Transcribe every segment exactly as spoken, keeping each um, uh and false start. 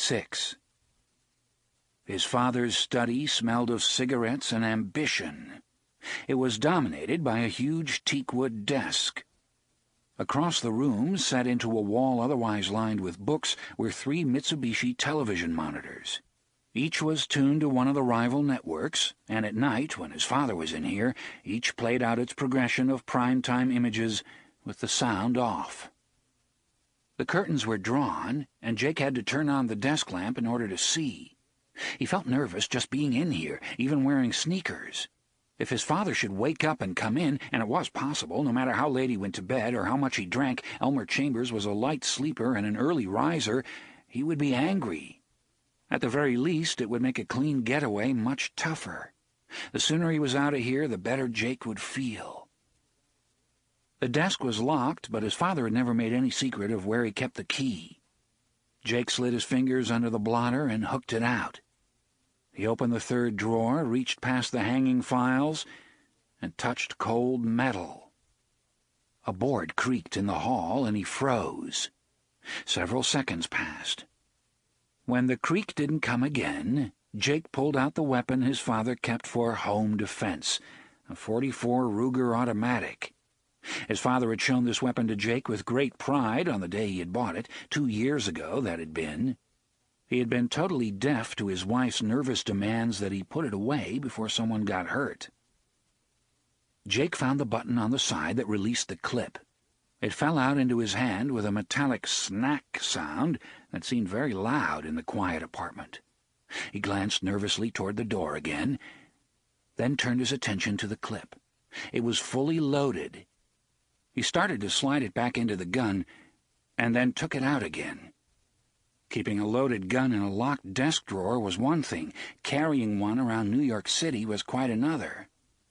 Six. His father's study smelled of cigarettes and ambition. It was dominated by a huge teakwood desk. Across the room, set into a wall otherwise lined with books, were three Mitsubishi television monitors. Each was tuned to one of the rival networks, and at night, when his father was in here, each played out its progression of prime-time images with the sound off. The curtains were drawn, and Jake had to turn on the desk lamp in order to see. He felt nervous just being in here, even wearing sneakers. If his father should wake up and come in, and it was possible, no matter how late he went to bed or how much he drank, Elmer Chambers was a light sleeper and an early riser, he would be angry. At the very least, it would make a clean getaway much tougher. The sooner he was out of here, the better Jake would feel. The desk was locked, but his father had never made any secret of where he kept the key. Jake slid his fingers under the blotter and hooked it out. He opened the third drawer, reached past the hanging files, and touched cold metal. A board creaked in the hall, and he froze. Several seconds passed. When the creak didn't come again, Jake pulled out the weapon his father kept for home defense, a forty-four Ruger automatic. His father had shown this weapon to Jake with great pride on the day he had bought it, two years ago that had been. He had been totally deaf to his wife's nervous demands that he put it away before someone got hurt. Jake found the button on the side that released the clip. It fell out into his hand with a metallic snack sound that seemed very loud in the quiet apartment. He glanced nervously toward the door again, then turned his attention to the clip. It was fully loaded. He started to slide it back into the gun, and then took it out again. Keeping a loaded gun in a locked desk drawer was one thing. Carrying one around New York City was quite another.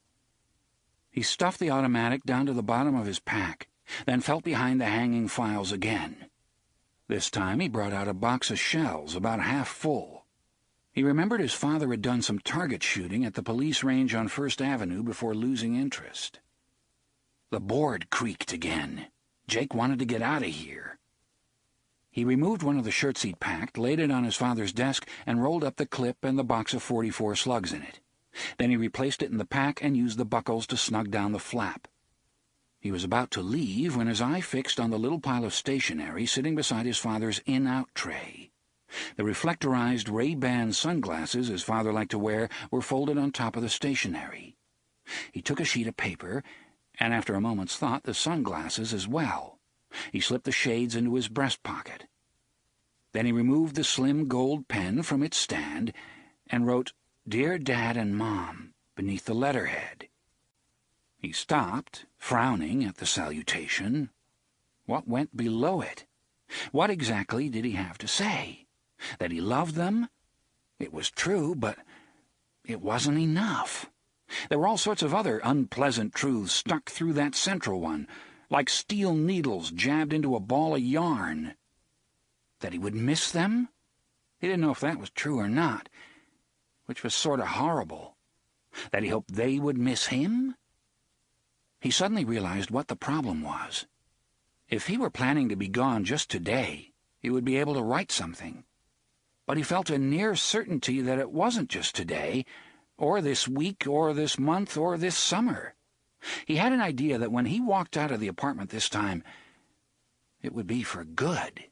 He stuffed the automatic down to the bottom of his pack, then felt behind the hanging files again. This time he brought out a box of shells, about half full. He remembered his father had done some target shooting at the police range on First Avenue before losing interest. The board creaked again. Jake wanted to get out of here. He removed one of the shirts he'd packed, laid it on his father's desk, and rolled up the clip and the box of forty-four slugs in it. Then he replaced it in the pack and used the buckles to snug down the flap. He was about to leave when his eye fixed on the little pile of stationery sitting beside his father's in-out tray. The reflectorized Ray-Ban sunglasses his father liked to wear were folded on top of the stationery. He took a sheet of paper, and after a moment's thought, the sunglasses as well. He slipped the shades into his breast pocket. Then he removed the slim gold pen from its stand and wrote, "Dear Dad and Mom," beneath the letterhead. He stopped, frowning at the salutation. What went below it? What exactly did he have to say? That he loved them? It was true, but it wasn't enough. There were all sorts of other unpleasant truths stuck through that central one, like steel needles jabbed into a ball of yarn. That he would miss them? He didn't know if that was true or not, which was sort of horrible. That he hoped they would miss him? He suddenly realized what the problem was. If he were planning to be gone just today, he would be able to write something. But he felt a near certainty that it wasn't just today, or this week, or this month, or this summer. He had an idea that when he walked out of the apartment this time, it would be for good.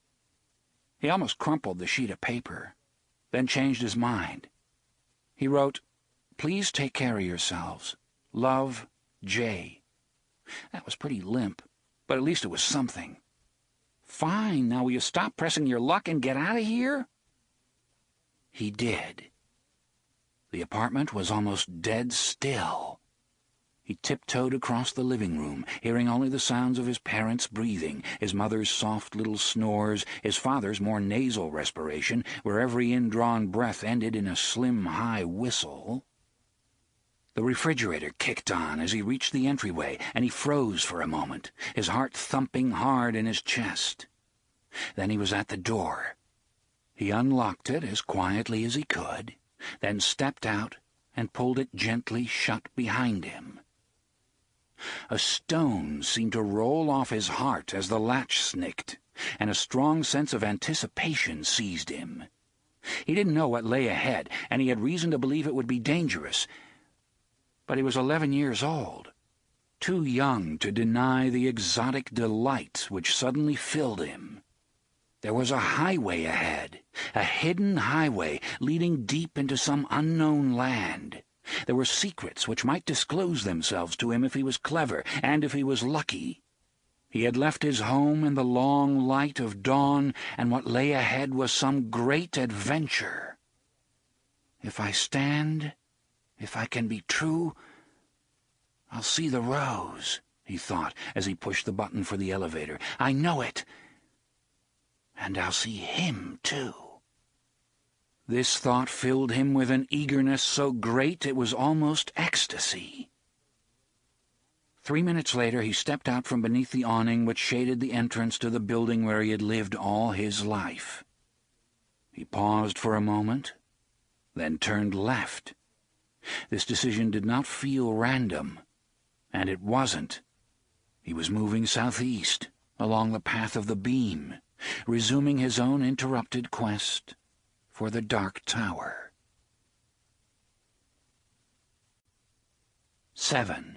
He almost crumpled the sheet of paper, then changed his mind. He wrote, "Please take care of yourselves. Love, Jay." That was pretty limp, but at least it was something. "Fine, now will you stop pressing your luck and get out of here?" He did. The apartment was almost dead still. He tiptoed across the living room, hearing only the sounds of his parents' breathing, his mother's soft little snores, his father's more nasal respiration, where every indrawn breath ended in a slim, high whistle. The refrigerator kicked on as he reached the entryway, and he froze for a moment, his heart thumping hard in his chest. Then he was at the door. He unlocked it as quietly as he could, then stepped out and pulled it gently shut behind him. A stone seemed to roll off his heart as the latch snicked, and a strong sense of anticipation seized him. He didn't know what lay ahead, and he had reason to believe it would be dangerous. But he was eleven years old, too young to deny the exotic delight which suddenly filled him. There was a highway ahead, a hidden highway leading deep into some unknown land. There were secrets which might disclose themselves to him if he was clever, and if he was lucky. He had left his home in the long light of dawn, and what lay ahead was some great adventure. If I stand, if I can be true, I'll see the rose, he thought as he pushed the button for the elevator. I know it. And I'll see him, too. This thought filled him with an eagerness so great it was almost ecstasy. Three minutes later he stepped out from beneath the awning which shaded the entrance to the building where he had lived all his life. He paused for a moment, then turned left. This decision did not feel random, and it wasn't. He was moving southeast, along the path of the beam, resuming his own interrupted quest for the Dark Tower. Seven.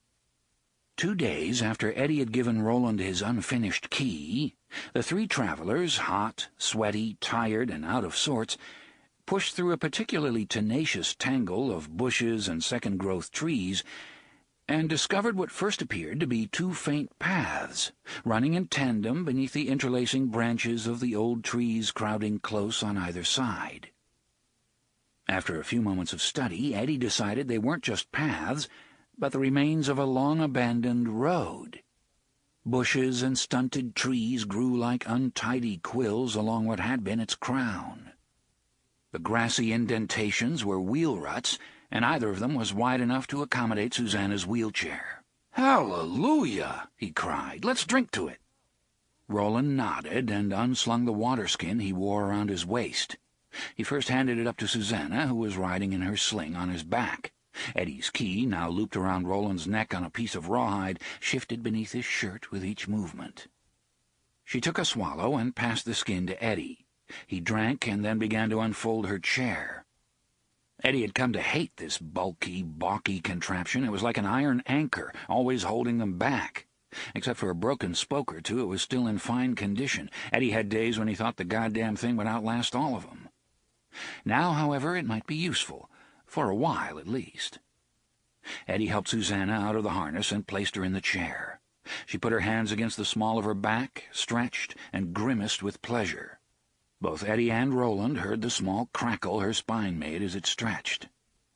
Two days after Eddie had given Roland his unfinished key, the three travelers, hot, sweaty, tired, and out of sorts, pushed through a particularly tenacious tangle of bushes and second-growth trees, and discovered what first appeared to be two faint paths, running in tandem beneath the interlacing branches of the old trees crowding close on either side. After a few moments of study, Eddie decided they weren't just paths, but the remains of a long-abandoned road. Bushes and stunted trees grew like untidy quills along what had been its crown. The grassy indentations were wheel ruts, and either of them was wide enough to accommodate Susanna's wheelchair. "Hallelujah!" he cried. "Let's drink to it." Roland nodded and unslung the waterskin he wore around his waist. He first handed it up to Susanna, who was riding in her sling on his back. Eddie's key, now looped around Roland's neck on a piece of rawhide, shifted beneath his shirt with each movement. She took a swallow and passed the skin to Eddie. He drank and then began to unfold her chair. Eddie had come to hate this bulky, balky contraption. It was like an iron anchor, always holding them back. Except for a broken spoke or two, it was still in fine condition. Eddie had days when he thought the goddamn thing would outlast all of them. Now, however, it might be useful. For a while, at least. Eddie helped Susanna out of the harness and placed her in the chair. She put her hands against the small of her back, stretched, and grimaced with pleasure. Both Eddie and Roland heard the small crackle her spine made as it stretched.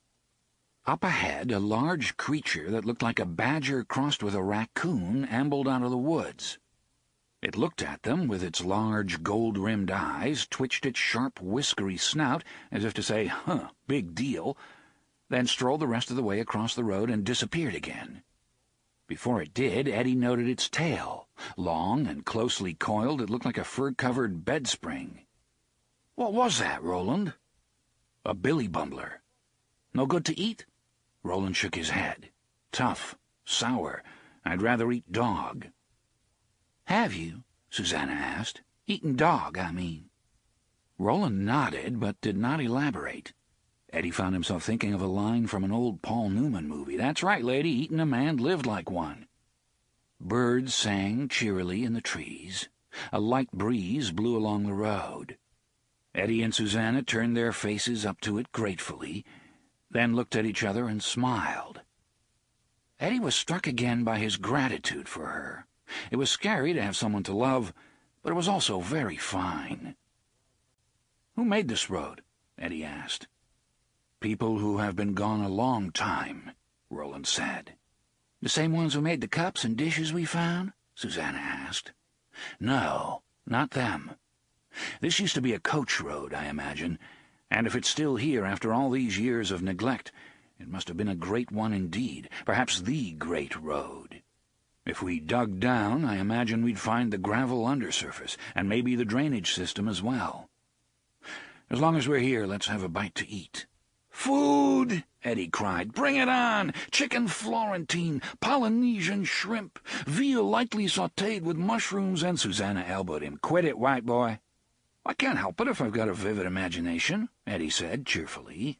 Up ahead, a large creature that looked like a badger crossed with a raccoon ambled out of the woods. It looked at them with its large, gold-rimmed eyes, twitched its sharp, whiskery snout, as if to say, huh, big deal, then strolled the rest of the way across the road and disappeared again. Before it did, Eddie noted its tail. Long and closely coiled, it looked like a fur-covered bedspring. "What was that, Roland?" "A billy bumbler." "No good to eat?" Roland shook his head. "Tough, sour. I'd rather eat dog." "Have you?" Susanna asked. "Eaten dog, I mean." Roland nodded, but did not elaborate. Eddie found himself thinking of a line from an old Paul Newman movie. "That's right, lady, eaten a man, lived like one." Birds sang cheerily in the trees. A light breeze blew along the road. Eddie and Susanna turned their faces up to it gratefully, then looked at each other and smiled. Eddie was struck again by his gratitude for her. It was scary to have someone to love, but it was also very fine. "Who made this road?" Eddie asked. "People who have been gone a long time," Roland said. "The same ones who made the cups and dishes we found?" Susanna asked. "No, not them. This used to be a coach road, I imagine, and if it's still here after all these years of neglect, it must have been a great one indeed, perhaps the great road. If we dug down, I imagine we'd find the gravel undersurface, and maybe the drainage system as well. As long as we're here, let's have a bite to eat. "Food!" Eddie cried. "Bring it on! Chicken Florentine, Polynesian shrimp, veal lightly sautéed with mushrooms," and Susanna elbowed him. "Quit it, white boy." "I can't help it if I've got a vivid imagination," Eddie said cheerfully.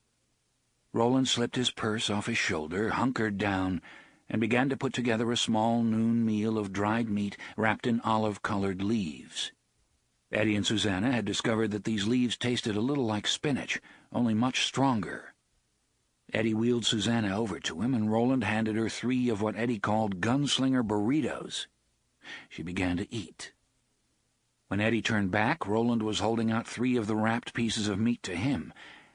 Roland slipped his purse off his shoulder, hunkered down, and began to put together a small noon meal of dried meat wrapped in olive-colored leaves. Eddie and Susanna had discovered that these leaves tasted a little like spinach, only much stronger. Eddie wheeled Susanna over to him, and Roland handed her three of what Eddie called gunslinger burritos. She began to eat. When Eddie turned back, Roland was holding out three of the wrapped pieces of meat to him,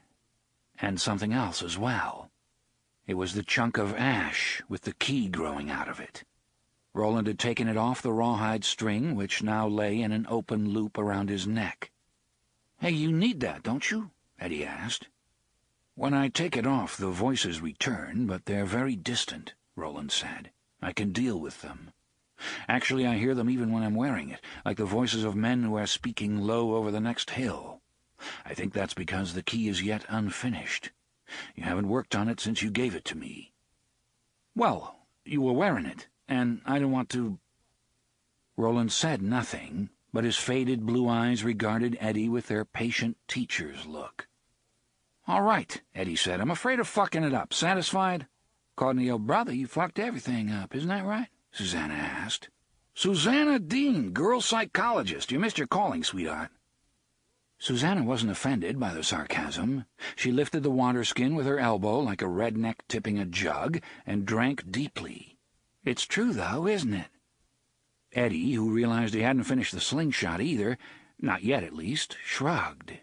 and something else as well. It was the chunk of ash with the key growing out of it. Roland had taken it off the rawhide string, which now lay in an open loop around his neck. "Hey, you need that, don't you?" Eddie asked. "When I take it off, the voices return, but they're very distant," Roland said. "I can deal with them. Actually, I hear them even when I'm wearing it, like the voices of men who are speaking low over the next hill. I think that's because the key is yet unfinished. You haven't worked on it since you gave it to me." "Well, you were wearing it, and I don't want to—" Roland said nothing, but his faded blue eyes regarded Eddie with their patient teacher's look. "All right," Eddie said. "I'm afraid of fucking it up. Satisfied?" "According to your brother, you fucked everything up. Isn't that right?" Susanna asked. "Susanna Dean, girl psychologist. You missed your calling, sweetheart." Susanna wasn't offended by the sarcasm. She lifted the water skin with her elbow like a redneck tipping a jug and drank deeply. "It's true, though, isn't it?" Eddie, who realized he hadn't finished the slingshot either, not yet at least, shrugged.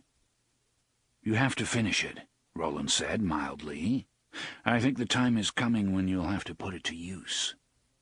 "You have to finish it," Roland said mildly. "I think the time is coming when you'll have to put it to use."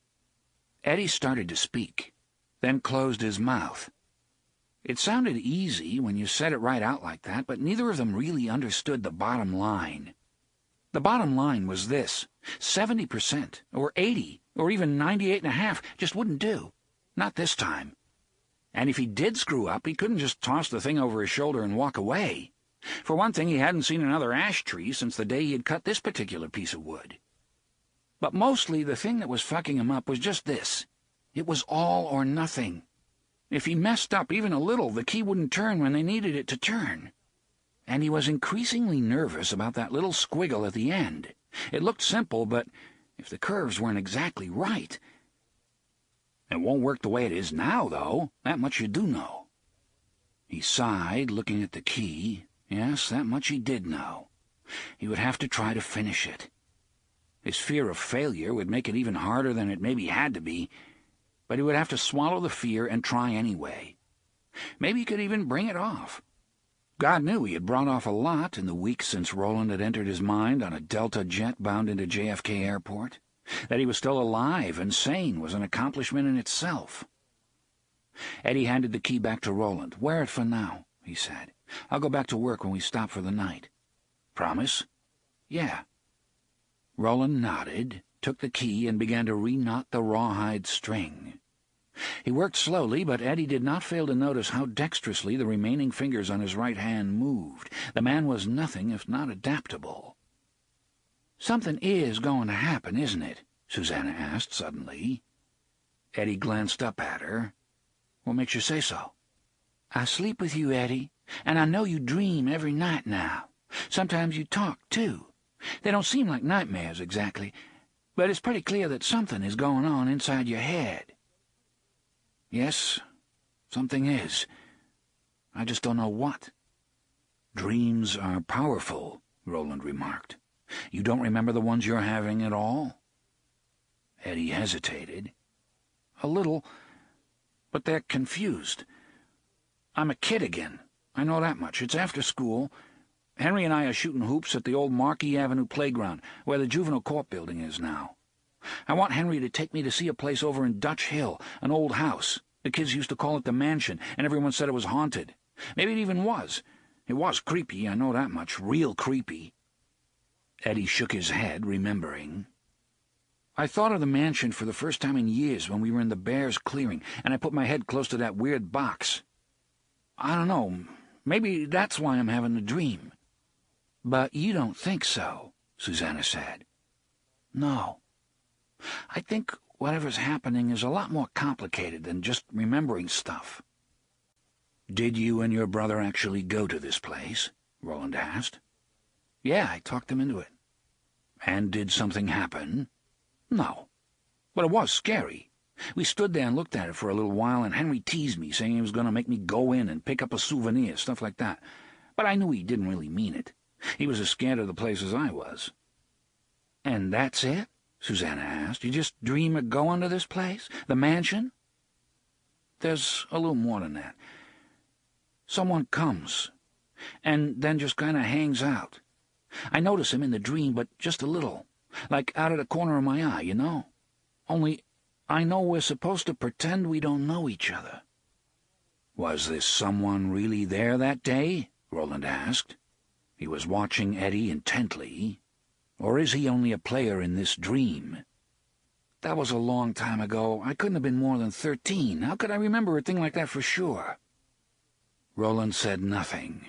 Eddie started to speak, then closed his mouth. It sounded easy when you said it right out like that, but neither of them really understood the bottom line. The bottom line was this: seventy percent, or eighty, or even ninety-eight and a half just wouldn't do. Not this time. And if he did screw up, he couldn't just toss the thing over his shoulder and walk away. For one thing, he hadn't seen another ash tree since the day he had cut this particular piece of wood. But mostly the thing that was fucking him up was just this. It was all or nothing. If he messed up even a little, the key wouldn't turn when they needed it to turn. And he was increasingly nervous about that little squiggle at the end. It looked simple, but if the curves weren't exactly right... It won't work the way it is now, though. That much you do know. He sighed, looking at the key. Yes, that much he did know. He would have to try to finish it. His fear of failure would make it even harder than it maybe had to be, but he would have to swallow the fear and try anyway. Maybe he could even bring it off. God knew he had brought off a lot in the weeks since Roland had entered his mind on a Delta jet bound into J F K Airport. That he was still alive and sane was an accomplishment in itself. Eddie handed the key back to Roland. "Wear it for now," he said. "I'll go back to work when we stop for the night." "Promise?" "Yeah." Roland nodded, took the key, and began to reknot the rawhide string. He worked slowly, but Eddie did not fail to notice how dexterously the remaining fingers on his right hand moved. The man was nothing if not adaptable. "Something is going to happen, isn't it?" Susanna asked suddenly. Eddie glanced up at her. "What makes you say so?" "I sleep with you, Eddie, and I know you dream every night now. Sometimes you talk, too. They don't seem like nightmares exactly, but it's pretty clear that something is going on inside your head." "Yes, something is. I just don't know what." "Dreams are powerful," Roland remarked. "You don't remember the ones you're having at all?" Eddie hesitated. "A little, but they're confused. I'm a kid again. I know that much. It's after school. Henry and I are shooting hoops at the old Marquis Avenue playground, where the juvenile court building is now. I want Henry to take me to see a place over in Dutch Hill, an old house. The kids used to call it the Mansion, and everyone said it was haunted. Maybe it even was. It was creepy, I know that much. Real creepy." Eddie shook his head, remembering. "I thought of the Mansion for the first time in years when we were in the Bears clearing, and I put my head close to that weird box. I don't know. Maybe that's why I'm having the dream." "But you don't think so," Susanna said. "No. I think whatever's happening is a lot more complicated than just remembering stuff." "Did you and your brother actually go to this place?" Roland asked. "Yeah, I talked him into it." "And did something happen?" "No. But it was scary. We stood there and looked at it for a little while, and Henry teased me, saying he was going to make me go in and pick up a souvenir, stuff like that. But I knew he didn't really mean it. He was as scared of the place as I was." "And that's it?" Susanna asked. "You just dream of going to this place? The mansion?" "There's a little more than that. Someone comes, and then just kind of hangs out. I notice him in the dream, but just a little, like out of the corner of my eye, you know? Only I know we're supposed to pretend we don't know each other." "Was this someone really there that day?" Roland asked. He was watching Eddie intently. "Or is he only a player in this dream?" "That was a long time ago. I couldn't have been more than thirteen. How could I remember a thing like that for sure?" Roland said nothing.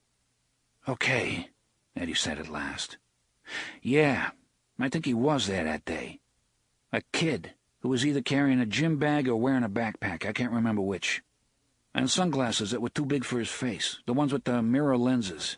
"Okay," Eddie said at last. "Yeah, I think he was there that day. A kid who was either carrying a gym bag or wearing a backpack, I can't remember which. And sunglasses that were too big for his face, the ones with the mirror lenses."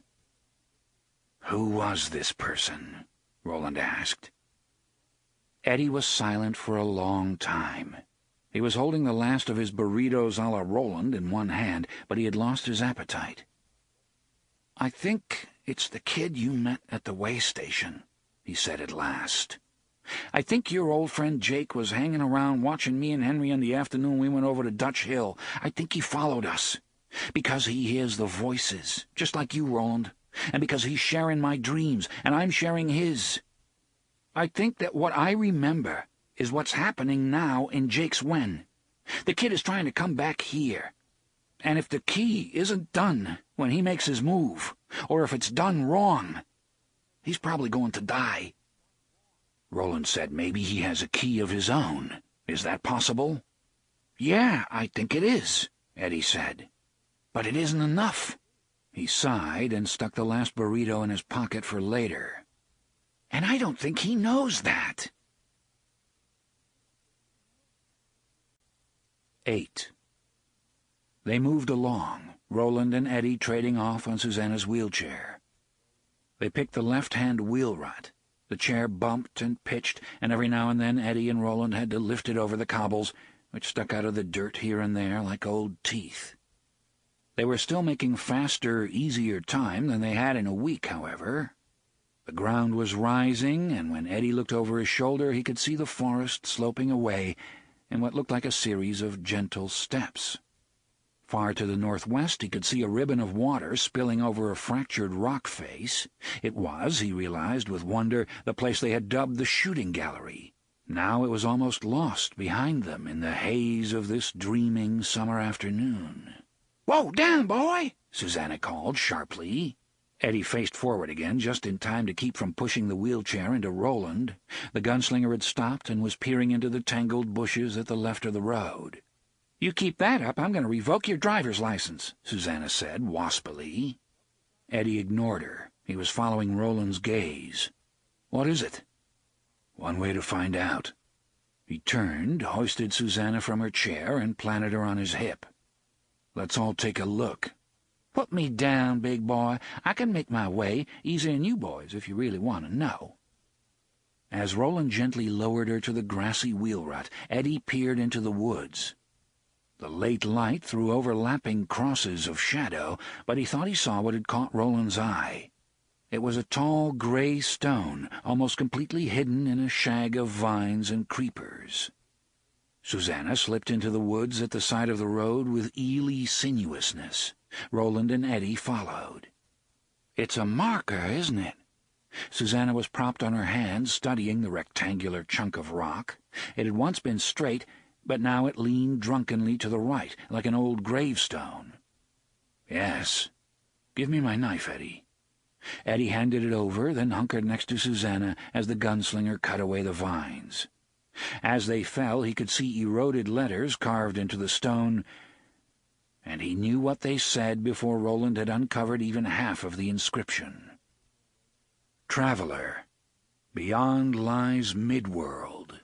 "Who was this person?" Roland asked. Eddie was silent for a long time. He was holding the last of his burritos a la Roland in one hand, but he had lost his appetite. "I think it's the kid you met at the way station," he said at last. "I think your old friend Jake was hanging around watching me and Henry in the afternoon we went over to Dutch Hill. I think he followed us, because he hears the voices, just like you, Roland, and because he's sharing my dreams, and I'm sharing his. I think that what I remember is what's happening now in Jake's Wen. The kid is trying to come back here. And if the key isn't done when he makes his move, or if it's done wrong, he's probably going to die." Roland said maybe he has a key of his own. "Is that possible?" "Yeah, I think it is," Eddie said. "But it isn't enough." He sighed and stuck the last burrito in his pocket for later. "And I don't think he knows that." Eight. They moved along, Roland and Eddie trading off on Susanna's wheelchair. They picked the left-hand wheel rut. The chair bumped and pitched, and every now and then Eddie and Roland had to lift it over the cobbles, which stuck out of the dirt here and there like old teeth. They were still making faster, easier time than they had in a week, however. The ground was rising, and when Eddie looked over his shoulder he could see the forest sloping away in what looked like a series of gentle steps. Far to the northwest he could see a ribbon of water spilling over a fractured rock face. It was, he realized with wonder, the place they had dubbed the shooting gallery. Now it was almost lost behind them in the haze of this dreaming summer afternoon. "Whoa, down, boy!" Susanna called sharply. Eddie faced forward again, just in time to keep from pushing the wheelchair into Roland. The gunslinger had stopped and was peering into the tangled bushes at the left of the road. "You keep that up, I'm going to revoke your driver's license," Susanna said waspily. Eddie ignored her. He was following Roland's gaze. "What is it?" "One way to find out." He turned, hoisted Susanna from her chair, and planted her on his hip. "Let's all take a look." "Put me down, big boy. I can make my way, easier than you boys, if you really want to know." As Roland gently lowered her to the grassy wheel rut, Eddie peered into the woods. The late light threw overlapping crosses of shadow, but he thought he saw what had caught Roland's eye. It was a tall gray stone, almost completely hidden in a shag of vines and creepers. Susanna slipped into the woods at the side of the road with eely sinuousness. Roland and Eddie followed. "It's a marker, isn't it?" Susanna was propped on her hands, studying the rectangular chunk of rock. It had once been straight, but now it leaned drunkenly to the right, like an old gravestone. "Yes. Give me my knife, Eddie." Eddie handed it over, then hunkered next to Susanna as the gunslinger cut away the vines. As they fell, he could see eroded letters carved into the stone, and he knew what they said before Roland had uncovered even half of the inscription. Traveler, beyond lies Midworld.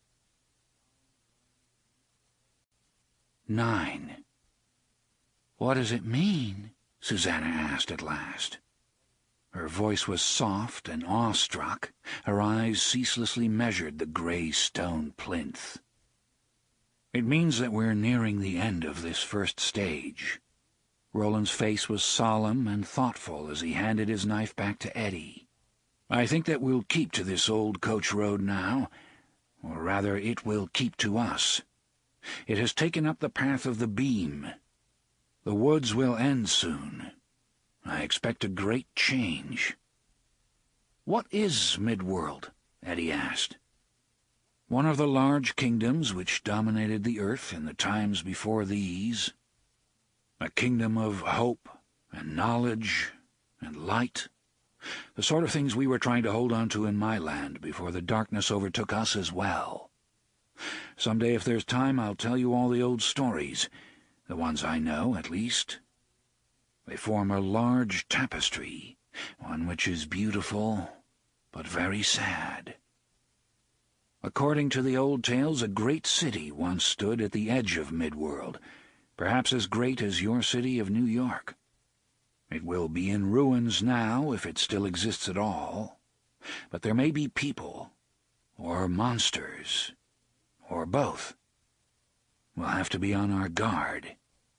Nine. "What does it mean?" Susanna asked at last. Her voice was soft and awestruck. Her eyes ceaselessly measured the grey stone plinth. "It means that we're nearing the end of this first stage." Roland's face was solemn and thoughtful as he handed his knife back to Eddie. "I think that we'll keep to this old coach road now, or rather it will keep to us. It has taken up the path of the beam. The woods will end soon. I expect a great change." "What is Midworld?" Eddie asked. "One of the large kingdoms which dominated the earth in the times before these. A kingdom of hope and knowledge and light. The sort of things we were trying to hold on to in my land before the darkness overtook us as well. Someday, if there's time, I'll tell you all the old stories, the ones I know, at least. They form a large tapestry, one which is beautiful, but very sad. According to the old tales, a great city once stood at the edge of Midworld, perhaps as great as your city of New York. It will be in ruins now, if it still exists at all, but there may be people, or monsters, or both. We'll have to be on our guard."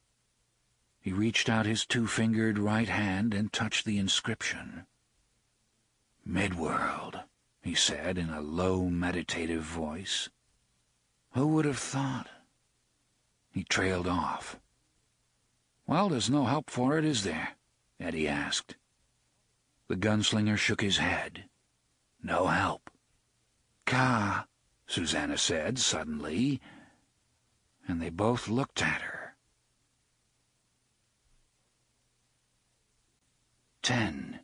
He reached out his two-fingered right hand and touched the inscription. "Midworld," he said in a low, meditative voice. "Who would have thought?" He trailed off. "Well, there's no help for it, is there?" Eddie asked. The gunslinger shook his head. "No help." "Ka," Susanna said suddenly, and they both looked at her. Ten.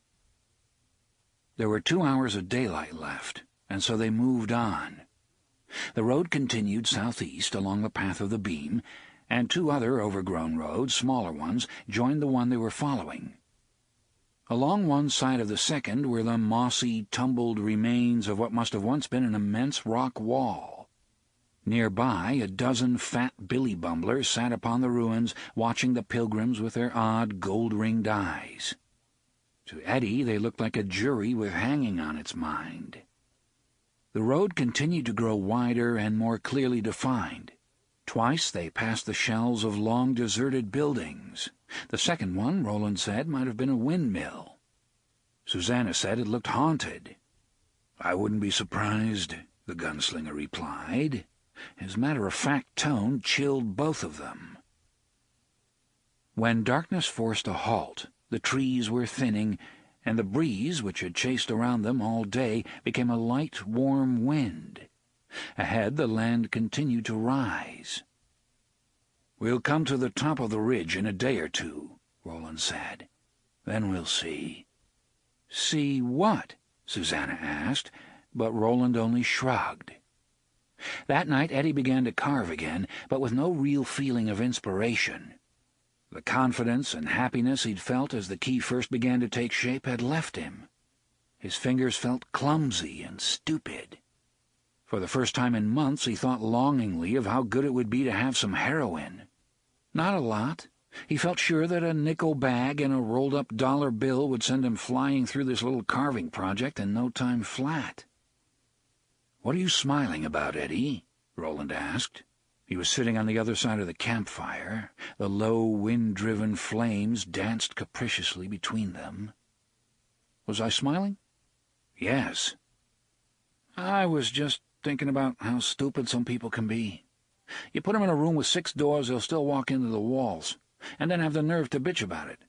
There were two hours of daylight left, and so they moved on. The road continued southeast along the path of the beam, and two other overgrown roads, smaller ones, joined the one they were following. Along one side of the second were the mossy, tumbled remains of what must have once been an immense rock wall. Nearby, a dozen fat billy bumblers sat upon the ruins, watching the pilgrims with their odd, gold-ringed eyes. To Eddie, they looked like a jury with hanging on its mind. The road continued to grow wider and more clearly defined. Twice they passed the shells of long deserted buildings. The second one, Roland said, might have been a windmill. Susanna said it looked haunted. "I wouldn't be surprised," the gunslinger replied. His matter-of-fact tone chilled both of them. When darkness forced a halt, the trees were thinning, and the breeze, which had chased around them all day, became a light, warm wind. Ahead, the land continued to rise. "We'll come to the top of the ridge in a day or two," Roland said. "Then we'll see." "See what?" Susanna asked, but Roland only shrugged. That night Eddie began to carve again, but with no real feeling of inspiration. The confidence and happiness he'd felt as the key first began to take shape had left him. His fingers felt clumsy and stupid. For the first time in months he thought longingly of how good it would be to have some heroin. Not a lot. He felt sure that a nickel bag and a rolled-up dollar bill would send him flying through this little carving project in no time flat. "What are you smiling about, Eddie?" Roland asked. He was sitting on the other side of the campfire. The low, wind-driven flames danced capriciously between them. "Was I smiling?" "Yes." "I was just thinking about how stupid some people can be. You put them in a room with six doors, they'll still walk into the walls, and then have the nerve to bitch about it.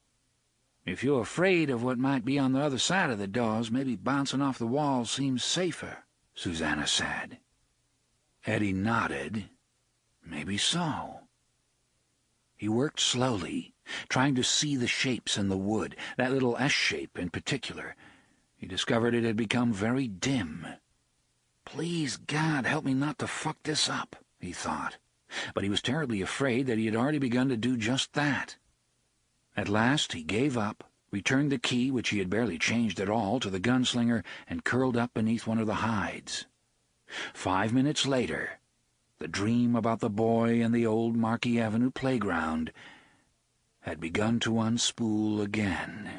If you're afraid of what might be on the other side of the doors, maybe bouncing off the walls seems safer," Susanna said. Eddie nodded. Maybe so. He worked slowly, trying to see the shapes in the wood, that little S-shape in particular. He discovered it had become very dim. "Please, God, help me not to fuck this up," he thought. But he was terribly afraid that he had already begun to do just that. At last he gave up returned the key, which he had barely changed at all, to the gunslinger and curled up beneath one of the hides. Five minutes later, the dream about the boy and the old Marquis Avenue playground had begun to unspool again.